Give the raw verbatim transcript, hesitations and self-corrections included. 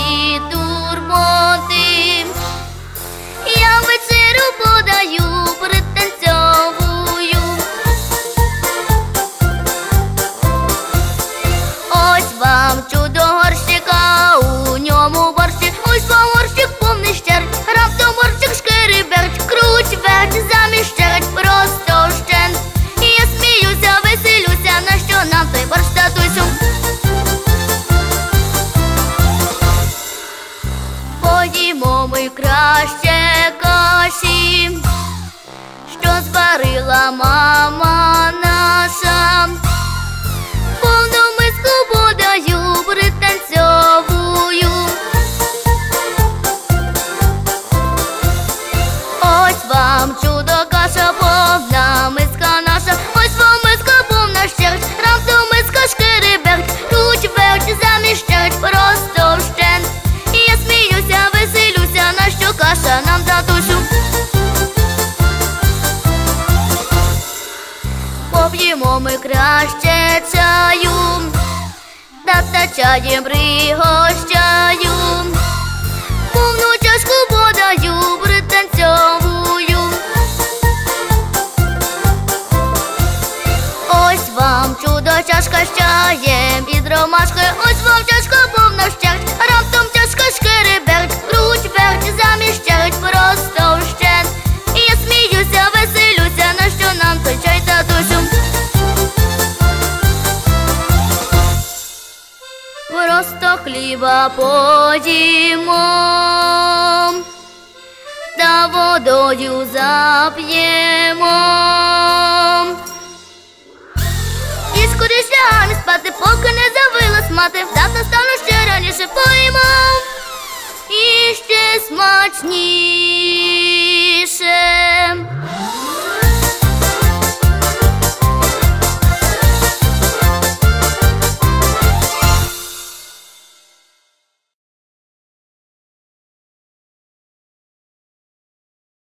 всі турботи. Я вечерю подаю, пританцьовую. Ось вам чудо горщика, у ньому борщик. Ось вам горщик повний щерть, раптом борщик шкереберть. Круть, верть, замість щерть, просто вщент. І я сміюся, веселюся, на що нам той борщ, татусю? Поїмо ми краще каші, що зварила мама наша. Повну миску подаю, пританцьовую. Ось вам чудо каша, повна миска наша. Ось вам миска повна щерть, раптом миска шкереберть. Круть, верть, замість щерть, просто вщент. І я сміюся, веселюся, на що каша нам, татусю? Поп'ємо ми краще чаю, тата чаєм пригощаю. Повну чашку подаю, пританцьовую. Ось вам чудо чашка з чаєм під ромашкою. Ось вам чашка повна щерть, раптом чашка шкереберть. Круть, верть, замість щерть, просто вщент. І я сміюся, веселюся, на що нам той чай, татусю? Просто хліба поїмо, та водою зап'ємо. І скоріш лягаємо спати, поки не завилась мати. Завтра стану ще раніше, поїмо і ще смачніше.